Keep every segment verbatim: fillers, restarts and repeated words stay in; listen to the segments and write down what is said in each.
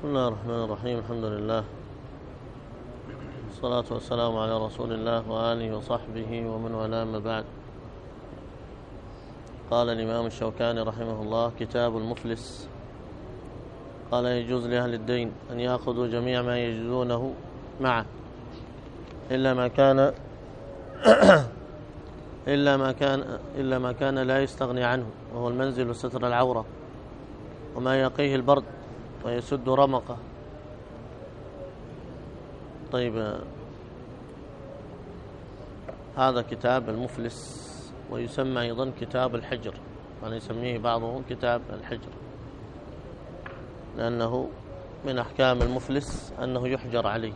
بسم الله الرحمن الرحيم. الحمد لله والصلاة والسلام على رسول الله وآله وصحبه ومن والاه، ما بعد. قال الإمام الشوكاني رحمه الله: كتاب المفلس. قال: يجوز لأهل الدين أن يأخذوا جميع ما يجدونه معه إلا ما كان إلا ما كان إلا ما كان لا يستغني عنه، وهو المنزل وستر العورة وما يقيه البرد ويسد رمقه. طيب، هذا كتاب المفلس، ويسمى أيضا كتاب الحجر، يعني يسميه بعضهم كتاب الحجر، لأنه من أحكام المفلس أنه يحجر عليه،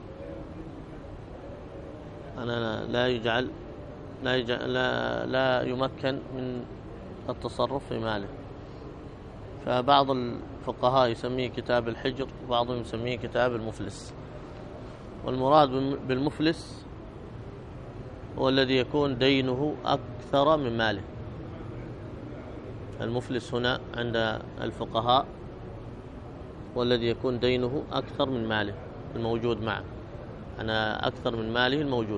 أنا لا يجعل لا, يجعل لا, لا يمكن من التصرف في ماله. فبعض الفقهاء يسميه كتاب الحجر، وبعضهم يسميه كتاب المفلس. والمراد بالمفلس هو الذي يكون دينه أكثر من ماله. المفلس هنا عند الفقهاء هو الذي يكون دينه أكثر من ماله الموجود معه، أنا أكثر من ماله الموجود،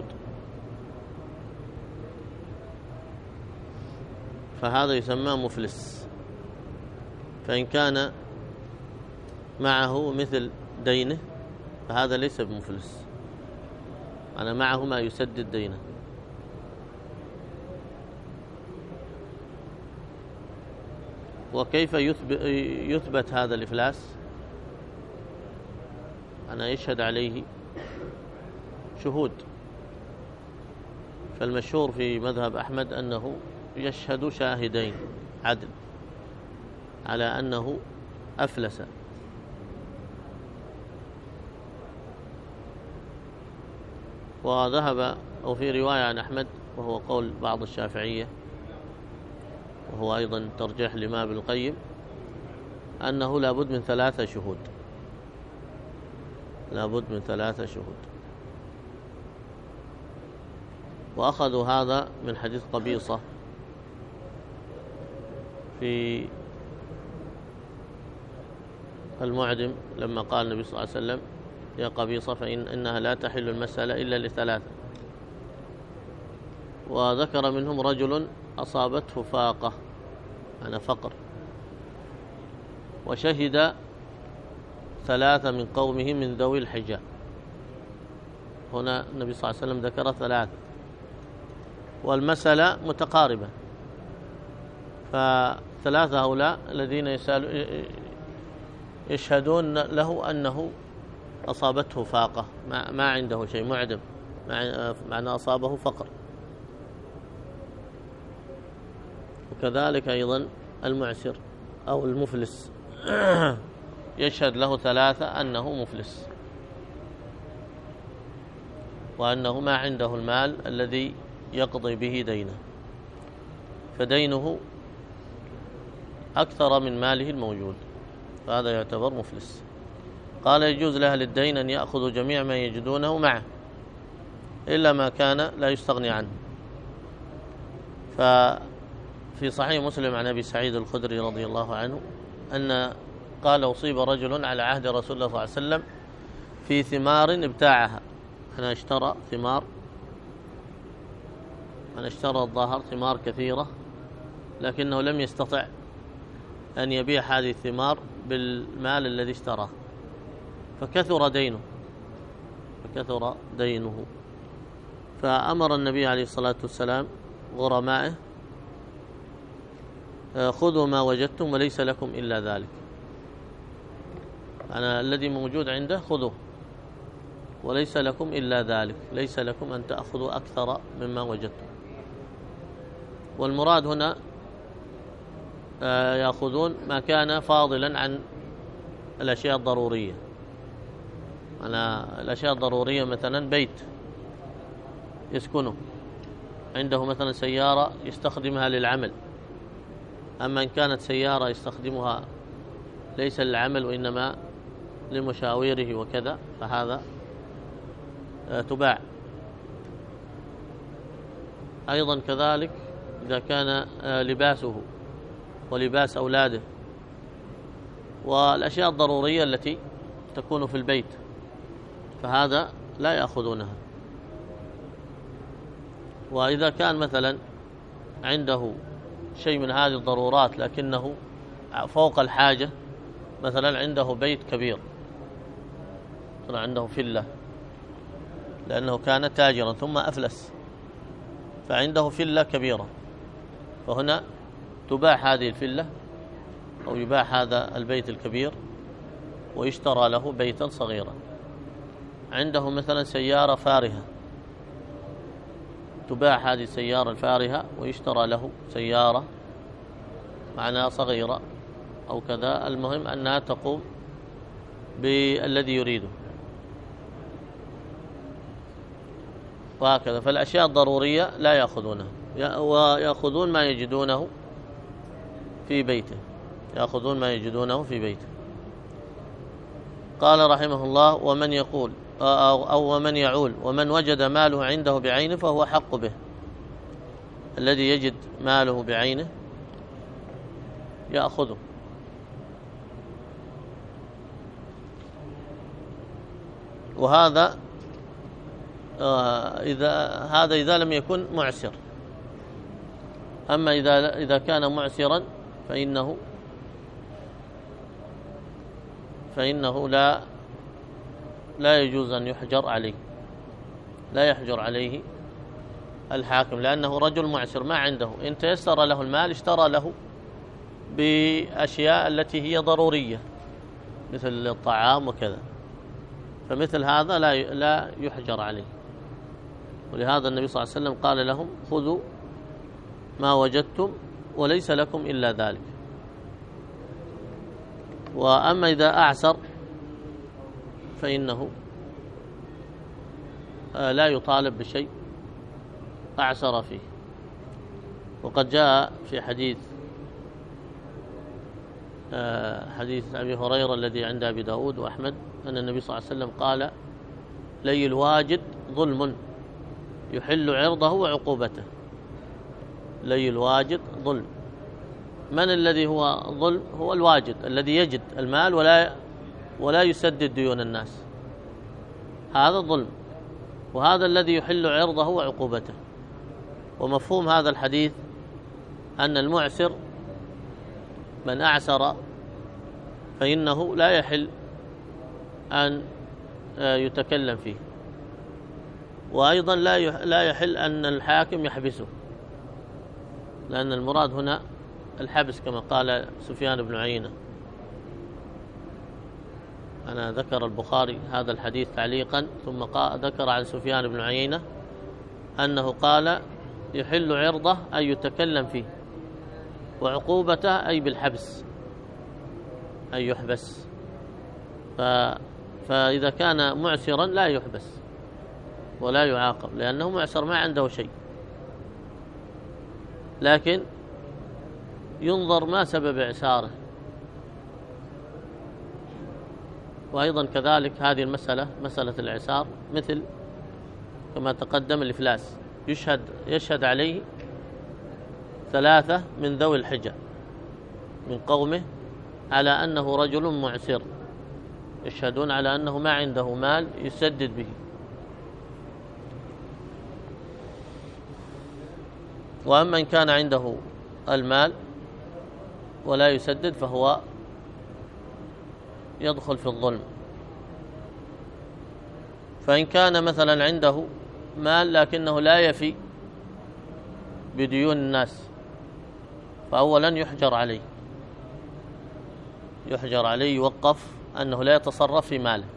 فهذا يسمى مفلس. فإن كان معه مثل دينه فهذا ليس بمفلس، أنا معه ما يسدد دينه. وكيف يثبت هذا الإفلاس؟ أنا يشهد عليه شهود. فالمشهور في مذهب أحمد أنه يشهد شاهدين عدل على أنه أفلس. وذهب أو في رواية عن أحمد، وهو قول بعض الشافعية، وهو أيضا ترجيح لما ابن القيم، أنه لابد من ثلاثة شهود، لابد من ثلاثة شهود. وأخذوا هذا من حديث قبيصة في المعدم، لما قال النبي صلى الله عليه وسلم: يا قبيصة فإن إنها لا تحل المسألة إلا لثلاثة. وذكر منهم رجل أصابته فاقة، أنا فقر، وشهد ثلاثة من قومه من ذوي الحجة. هنا النبي صلى الله عليه وسلم ذكر ثلاثة، والمسألة متقاربة. فثلاثة هؤلاء الذين يشهدون له أنه أصابته فاقة، ما عنده شيء، معدم، معنى أصابه فقر. وكذلك أيضا المعسر أو المفلس يشهد له ثلاثة أنه مفلس، وأنه ما عنده المال الذي يقضي به دينه، فدينه أكثر من ماله الموجود، فهذا يعتبر مفلس. قال: يجوز لأهل الدين أن يأخذوا جميع ما يجدونه معه إلا ما كان لا يستغني عنه. ففي صحيح مسلم عن أبي سعيد الخدري رضي الله عنه أن قال: أصيب رجل على عهد رسول الله صلى الله عليه وسلم في ثمار ابتاعها. أنا اشترى ثمار أنا اشترى الظاهر ثمار كثيرة، لكنه لم يستطع أن يبيع هذه الثمار بالمال الذي اشتراه، فكثر دينه فكثر دينه فأمر النبي عليه الصلاة والسلام غرمائه: خذوا ما وجدتم وليس لكم إلا ذلك، أنا الذي موجود عنده خذوه وليس لكم إلا ذلك، ليس لكم أن تأخذوا أكثر مما وجدتم. والمراد هنا يأخذون ما كان فاضلا عن الأشياء الضرورية. أنا الأشياء الضرورية مثلا بيت يسكنه، عنده مثلا سيارة يستخدمها للعمل، أما إن كانت سيارة يستخدمها ليس للعمل وإنما لمشاويره وكذا، فهذا تباع. أيضا كذلك إذا كان لباسه ولباس أولاده والأشياء الضرورية التي تكون في البيت، فهذا لا يأخذونها. وإذا كان مثلا عنده شيء من هذه الضرورات لكنه فوق الحاجة، مثلا عنده بيت كبير، مثلا عنده فيلا لأنه كان تاجرا ثم أفلس، فعنده فيلا كبيرة، فهنا تباع هذه الفيلا أو يباع هذا البيت الكبير ويشترى له بيتا صغيرا. عنده مثلا سيارة فارهة، تباع هذه السيارة الفارهة ويشترى له سيارة معناها صغيرة أو كذا، المهم أنها تقوم بالذي يريده، وهكذا. فالأشياء الضرورية لا يأخذونها، ويأخذون ما يجدونه في بيته، يأخذون ما يجدونه في بيته. قال رحمه الله: ومن يقول أو, أو ومن يعول ومن وجد ماله عنده بعينه فهو حق به. الذي يجد ماله بعينه يأخذه. وهذا إذا هذا إذا لم يكن معسر. أما إذا إذا كان معسرا فإنه فإنه لا لا يجوز أن يحجر عليه، لا يحجر عليه الحاكم، لأنه رجل معسر ما عنده، إن تيسر له المال اشترى له بأشياء التي هي ضرورية مثل الطعام وكذا، فمثل هذا لا لا يحجر عليه. ولهذا النبي صلى الله عليه وسلم قال لهم: خذوا ما وجدتم وليس لكم إلا ذلك. وأما إذا أعسر فإنه لا يطالب بشيء أعسر فيه. وقد جاء في حديث حديث أبي هريرة الذي عند أبي داود وأحمد أن النبي صلى الله عليه وسلم قال: لي الواجد ظلم يحل عرضه وعقوبته. لي الواجد ظلم. من الذي هو ظلم؟ هو الواجد الذي يجد المال ولا ولا يسدد ديون الناس، هذا ظلم، وهذا الذي يحل عرضه وعقوبته. ومفهوم هذا الحديث أن المعسر من أعسر فإنه لا يحل أن يتكلم فيه، وأيضا لا لا يحل أن الحاكم يحبسه، لأن المراد هنا الحبس كما قال سفيان بن عيينة. أنا ذكر البخاري هذا الحديث تعليقا، ثم ذكر عن سفيان بن عيينة أنه قال: يحل عرضه أي يتكلم فيه، وعقوبته أي بالحبس، أي يحبس. ف... فإذا كان معسرا لا يحبس ولا يعاقب، لأنه معسر ما عنده شيء، لكن ينظر ما سبب إعساره. وأيضا كذلك هذه المسألة مسألة الإعسار مثل كما تقدم الإفلاس، يشهد يشهد عليه ثلاثة من ذوي الحجة من قومه على أنه رجل معسر، يشهدون على أنه ما عنده مال يسدد به. وأما إن كان عنده المال ولا يسدد فهو يدخل في الظلم. فإن كان مثلا عنده مال لكنه لا يفي بديون الناس فأولا يحجر عليه، يحجر عليه يوقف أنه لا يتصرف في ماله،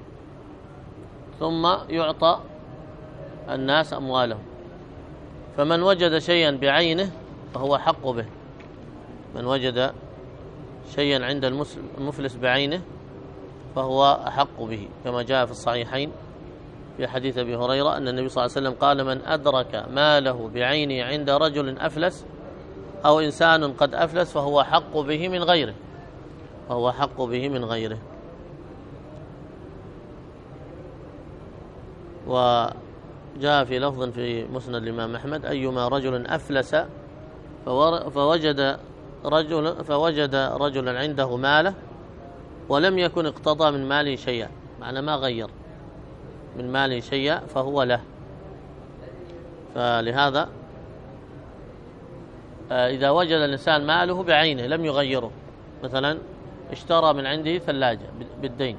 ثم يعطى الناس أموالهم. فمن وجد شيئا بعينه فهو حق به، من وجد شيئا عند المفلس بعينه فهو أحق به، كما جاء في الصحيحين في حديث أبي هريرة أن النبي صلى الله عليه وسلم قال: من أدرك ماله بعينه عند رجل أفلس أو إنسان قد أفلس فهو حق به من غيره، فهو حق به من غيره. وجاء في لفظ في مسند الإمام أحمد: أيما رجل أفلس فوجد رجل فوجد رجلا عنده ماله ولم يكن اقتضى من ماله شيئا، معنى ما غير من ماله شيئا فهو له. فلهذا إذا وجد الإنسان ماله بعينه لم يغيره، مثلا اشترى من عنده ثلاجة بالدين،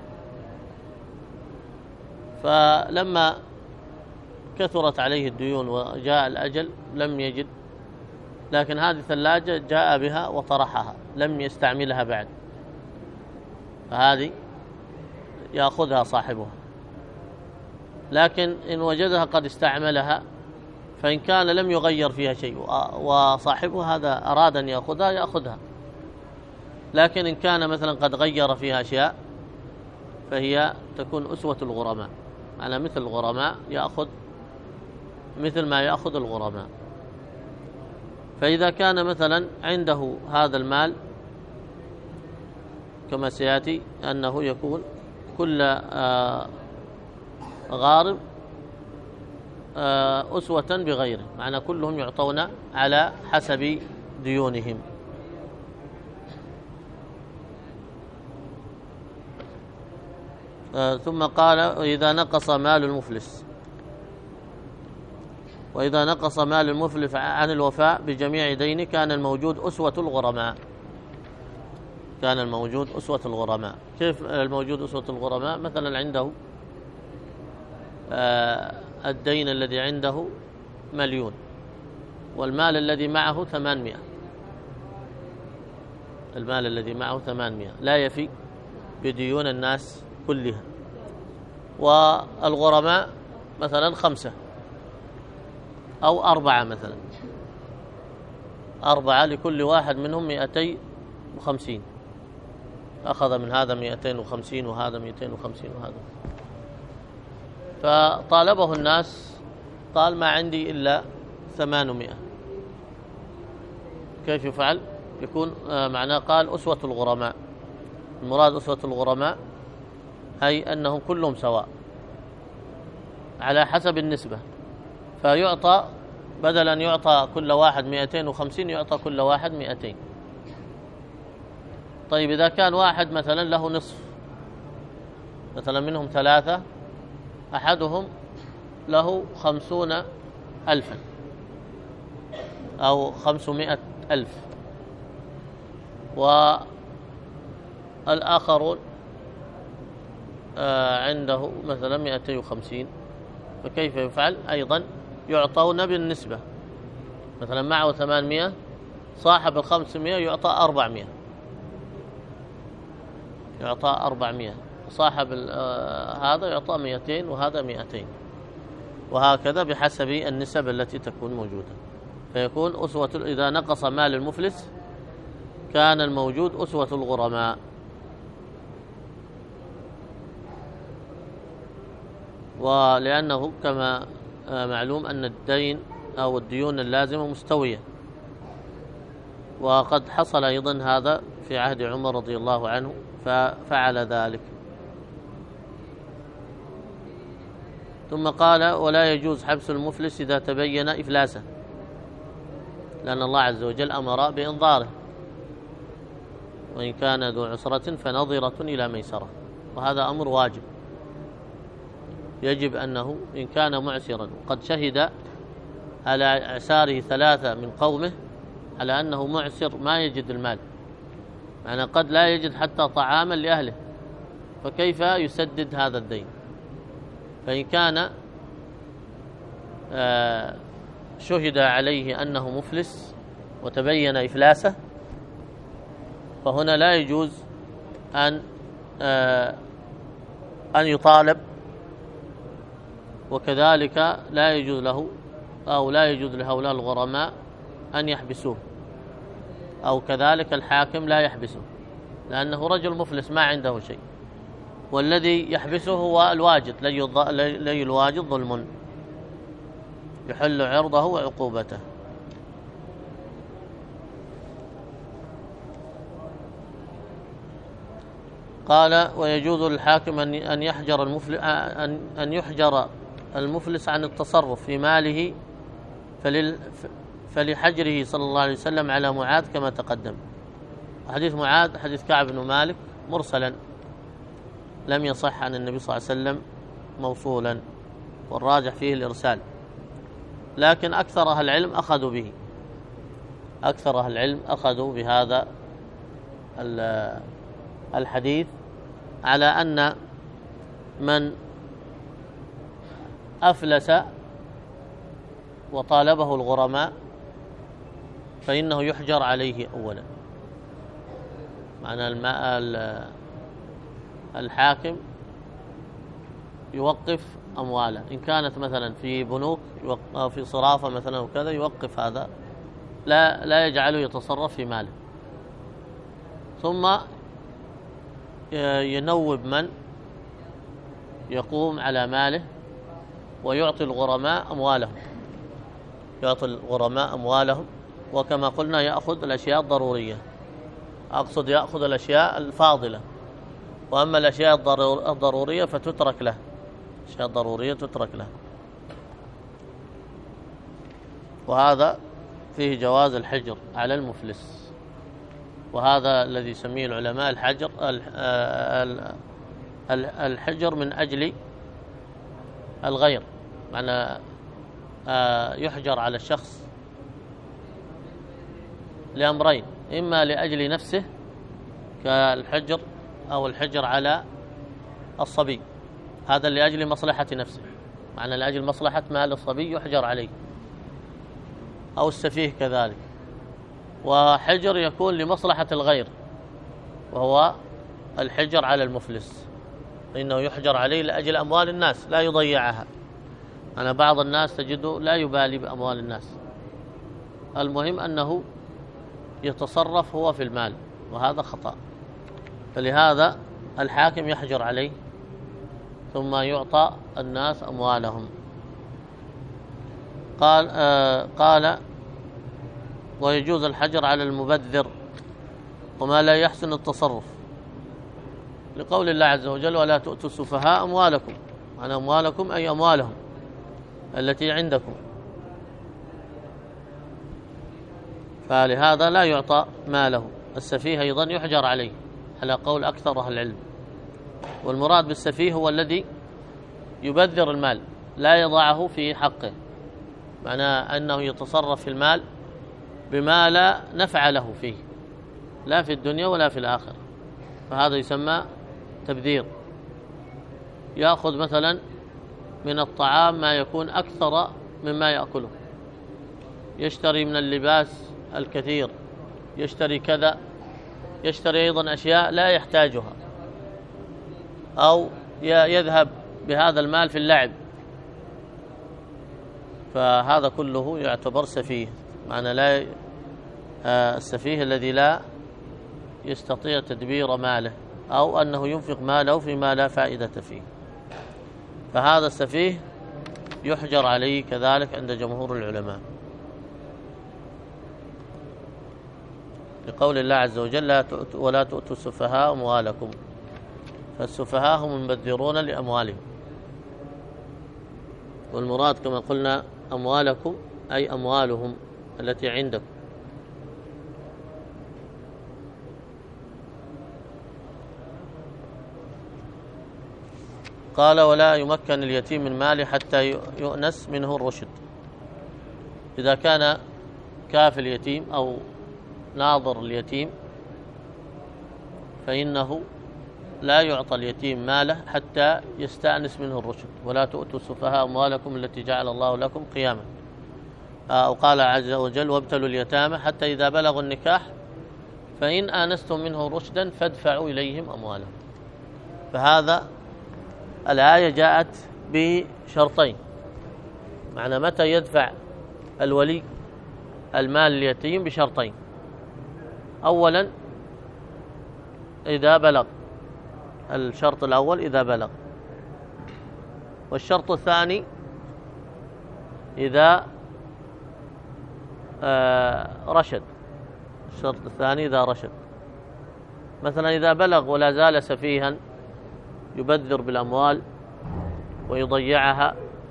فلما كثرت عليه الديون وجاء الأجل لم يجد، لكن هذه الثلاجة جاء بها وطرحها لم يستعملها بعد، فهذه يأخذها صاحبها. لكن إن وجدها قد استعملها فإن كان لم يغير فيها شيء وصاحبها هذا أراد أن يأخذها يأخذها، لكن إن كان مثلا قد غير فيها أشياء فهي تكون أسوة الغرماء، على مثل الغرماء يأخذ مثل ما يأخذ الغرماء. فإذا كان مثلا عنده هذا المال كما سيأتي أنه يكون كل غارم أسوة بغيره، معنى كلهم يعطون على حسب ديونهم. ثم قال وإذا نقص مال المفلس وإذا نقص مال المفلس عن الوفاء بجميع دينه كان الموجود أسوة الغرماء. كان الموجود أسوة الغرماء. كيف الموجود أسوة الغرماء؟ مثلا عنده الدين الذي عنده مليون والمال الذي معه ثمانمائة، المال الذي معه ثمانمائة لا يفي بديون الناس كلها، والغرماء مثلا خمسة أو أربعة، مثلا أربعة لكل واحد منهم مئتي وخمسين، أخذ من هذا مئتين وخمسين وهذا مئتين وخمسين وهذا. فطالبه الناس قال ما عندي إلا ثمانمائة، كيف يفعل؟ يكون معناه قال أسوة الغرماء. المراد أسوة الغرماء أي أنهم كلهم سواء على حسب النسبة، فيعطى بدل أن يعطى كل واحد مئتين وخمسين يعطى كل واحد مئتين. طيب إذا كان واحد مثلا له نصف، مثلا منهم ثلاثة أحدهم له خمسون ألفا أو خمسمائة ألف والآخرون عنده مثلا مئتين وخمسين، فكيف يفعل؟ أيضا يعطون بالنسبة، مثلا معه ثمانمائة صاحب الخمسمائة يعطى أربعمائة، يعطى أربعمائة، صاحب هذا يعطى مئتين وهذا مئتين، وهكذا بحسب النسب التي تكون موجودة. فيكون أسوة إذا نقص مال المفلس كان الموجود أسوة الغرماء. ولأنه كما معلوم أن الدين أو الديون اللازمة مستوية، وقد حصل أيضا هذا في عهد عمر رضي الله عنه ففعل ذلك. ثم قال ولا يجوز حبس المفلس إذا تبين إفلاسه، لأن الله عز وجل أمر بإنظاره، وإن كان ذو عسرة فنظرة إلى ميسرة، وهذا أمر واجب، يجب أنه إن كان معسرا وقد شهد على إعساره ثلاثة من قومه على أنه معسر ما يجد المال، يعني قد لا يجد حتى طعاما لأهله، فكيف يسدد هذا الدين؟ فإن كان شهد عليه أنه مفلس وتبين إفلاسه فهنا لا يجوز أن أن يطالب، وكذلك لا يجوز له أو لا يجوز لهؤلاء الغرماء أن يحبسوه، أو كذلك الحاكم لا يحبسه، لأنه رجل مفلس ما عنده شيء، والذي يحبسه هو الواجد، لي الواجد ظلم يحل عرضه وعقوبته. قال ويجوز للحاكم أن يحجر المفلس أن يحجر المفلس عن التصرف في ماله فلحجره صلى الله عليه وسلم على معاذ كما تقدم. حديث معاذ حديث كعب بن مالك مرسلا لم يصح عن النبي صلى الله عليه وسلم موصولا، والراجح فيه الإرسال، لكن أكثر أهل العلم أخذوا به، أكثر أهل العلم أخذوا بهذا الحديث على أن من أفلس وطالبه الغرماء فإنه يحجر عليه أولا. معنى الحاكم يوقف أمواله، إن كانت مثلا في بنوك أو في صرافة مثلا وكذا، يوقف هذا، لا لا يجعله يتصرف في ماله، ثم ينوب من يقوم على ماله ويعطي الغرماء أموالهم، يعطي الغرماء أموالهم، وكما قلنا يأخذ الأشياء الضرورية، أقصد يأخذ الأشياء الفاضلة، وأما الأشياء الضرورية فتترك له، الأشياء الضرورية تترك له. وهذا فيه جواز الحجر على المفلس، وهذا الذي يسميه العلماء الحجر الحجر من أجل الغير، معنى يحجر على الشخص لأمرين، إما لأجل نفسه كالحجر، أو الحجر على الصبي، هذا لأجل مصلحة نفسه، معنى لأجل مصلحة مال الصبي يحجر عليه، أو السفيه كذلك. وحجر يكون لمصلحة الغير، وهو الحجر على المفلس، إنه يحجر عليه لأجل أموال الناس لا يضيعها. أنا بعض الناس تجده لا يبالي بأموال الناس، المهم أنه يتصرف هو في المال، وهذا خطأ. فلهذا الحاكم يحجر عليه ثم يعطى الناس أموالهم. قال آه قال ويجوز الحجر على المبذر وما لا يحسن التصرف، لقول الله عز وجل ولا تؤتوا السفهاء أموالكم، عن أموالكم أي أموالهم التي عندكم، فلهذا لا يعطى ماله. السفيه أيضا يحجر عليه على قول أكثر أهل العلم، والمراد بالسفيه هو الذي يبذر المال لا يضعه في حقه، معناه أنه يتصرف في المال بما لا نفع له فيه، لا في الدنيا ولا في الآخرة، فهذا يسمى تبذير. يأخذ مثلا من الطعام ما يكون أكثر مما يأكله، يشتري من اللباس الكثير، يشتري كذا، يشتري أيضا أشياء لا يحتاجها، أو يذهب بهذا المال في اللعب، فهذا كله يعتبر سفيه. معنى لا السفيه الذي لا يستطيع تدبير ماله، أو أنه ينفق ماله فيما لا فائدة فيه، فهذا السفيه يحجر عليه كذلك عند جمهور العلماء، لقول الله عز وجل لا تؤتوا ولا تؤتوا السفهاء أموالكم، فالسفهاء هم المبذرون لأموالهم، والمراد كما قلنا أموالكم أي أموالهم التي عندكم. قال ولا يمكن اليتيم من ماله حتى يؤنس منه الرشد. إذا كان كافل اليتيم أو ناظر اليتيم فإنه لا يعطى اليتيم ماله حتى يستأنس منه الرشد. ولا تؤتوا السفهاء أموالكم التي جعل الله لكم قياما، أو قال عز وجل وابتلوا اليتامى حتى إذا بلغوا النكاح فإن آنستم منه رشدا فادفعوا إليهم أموالهم. فهذا الآية جاءت بشرطين، معنى متى يدفع الولي المال اليتيم بشرطين: أولا إذا بلغ، الشرط الأول إذا بلغ، والشرط الثاني إذا آه رشد. الشرط الثاني إذا رشد، مثلا إذا بلغ ولا زال سفيها يبذر بالأموال ويضيعها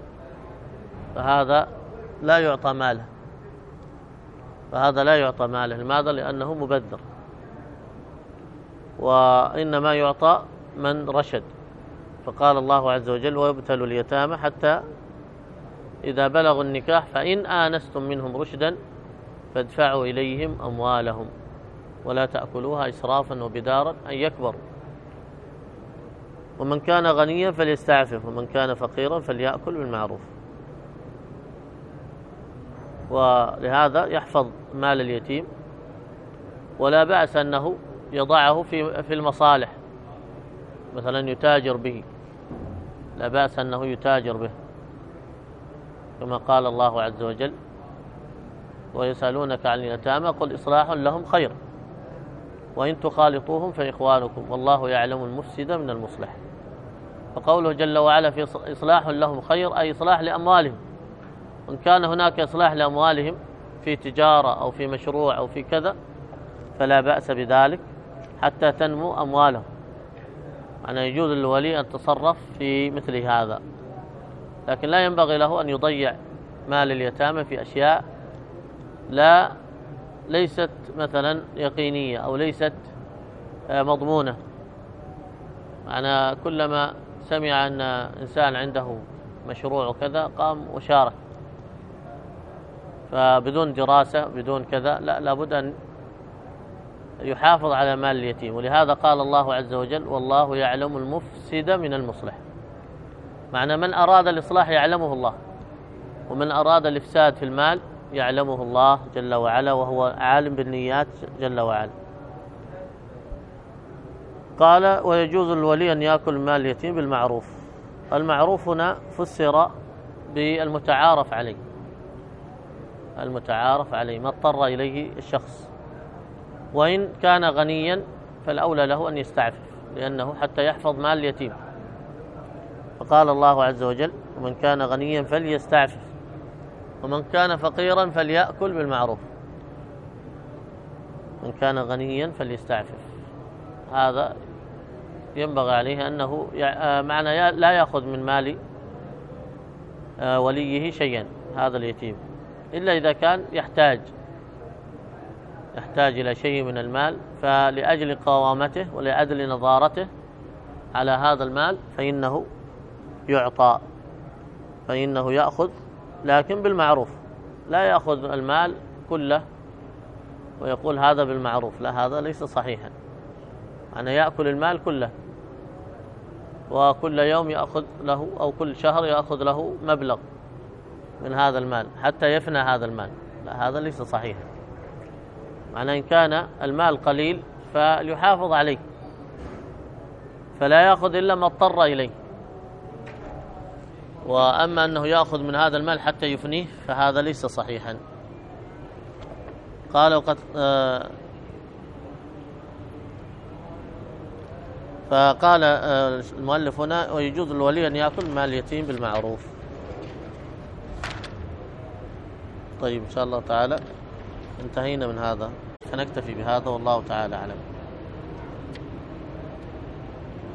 فهذا لا يعطى ماله، فهذا لا يعطى ماله. لماذا؟ لأنه مبذر، وإنما يعطى من رشد فقال الله عز وجل ويبتلوا اليتامى حتى إذا بلغوا النكاح فإن آنستم منهم رشدا فادفعوا إليهم أموالهم ولا تأكلوها إسرافا وبدارا أن يكبروا ومن كان غنيا فليستعفف ومن كان فقيرا فليأكل بالمعروف. ولهذا يحفظ مال اليتيم ولا بأس أنه يضعه في في المصالح، مثلا يتاجر به، لا بأس أنه يتاجر به كما قال الله عز وجل ويسألونك عن اليتامى قل إصلاح لهم خير وإن تخالطوهم فإخوانكم والله يعلم المفسد من المصلح. فقوله جل وعلا في إصلاح لهم خير أي إصلاح لأموالهم، وإن كان هناك إصلاح لأموالهم في تجارة أو في مشروع أو في كذا فلا بأس بذلك حتى تنمو أموالهم. يعني يجوز للولي أن تصرف في مثل هذا، لكن لا ينبغي له أن يضيع مال اليتامى في أشياء لا ليست مثلا يقينية أو ليست مضمونة. أنا كلما سمع أن إنسان عنده مشروع وكذا قام وشارك، فبدون دراسة بدون كذا لا لابد أن يحافظ على مال اليتيم. ولهذا قال الله عز وجل والله يعلم المفسد من المصلح، معنى من أراد الإصلاح يعلمه الله، ومن أراد الإفساد في المال يعلمه الله جل وعلا وهو عالم بالنيات جل وعلا. قال ويجوز للولي أن يأكل مال اليتيم بالمعروف. المعروف هنا فسر بالمتعارف عليه، المتعارف عليه ما اضطر إليه الشخص، وإن كان غنيا فالأولى له أن يستعفف لأنه حتى يحفظ مال اليتيم. فقال الله عز وجل ومن كان غنيا فليستعفف ومن كان فقيرا فليأكل بالمعروف. من كان غنيا فليستعفف، هذا ينبغي عليه أنه معنى لا يأخذ من مال وليه شيئا هذا اليتيم، إلا إذا كان يحتاج يحتاج إلى شيء من المال، فلأجل قوامته ولأجل نظارته على هذا المال فإنه يعطى، فإنه يأخذ لكن بالمعروف، لا يأخذ المال كله ويقول هذا بالمعروف، لا هذا ليس صحيحا. أنا يأكل المال كله وكل يوم يأخذ له أو كل شهر يأخذ له مبلغ من هذا المال حتى يفنى هذا المال، لا هذا ليس صحيحا. معنى إن كان المال قليل فليحافظ عليه، فلا يأخذ إلا ما اضطر إليه. وأما أنه يأخذ من هذا المال حتى يفنيه فهذا ليس صحيحا. قال وقد آه فقال آه المؤلف هنا ويجوز للولي أن يأكل مال اليتيم بالمعروف. طيب إن شاء الله تعالى انتهينا من هذا، فنكتفي بهذا والله تعالى أعلم.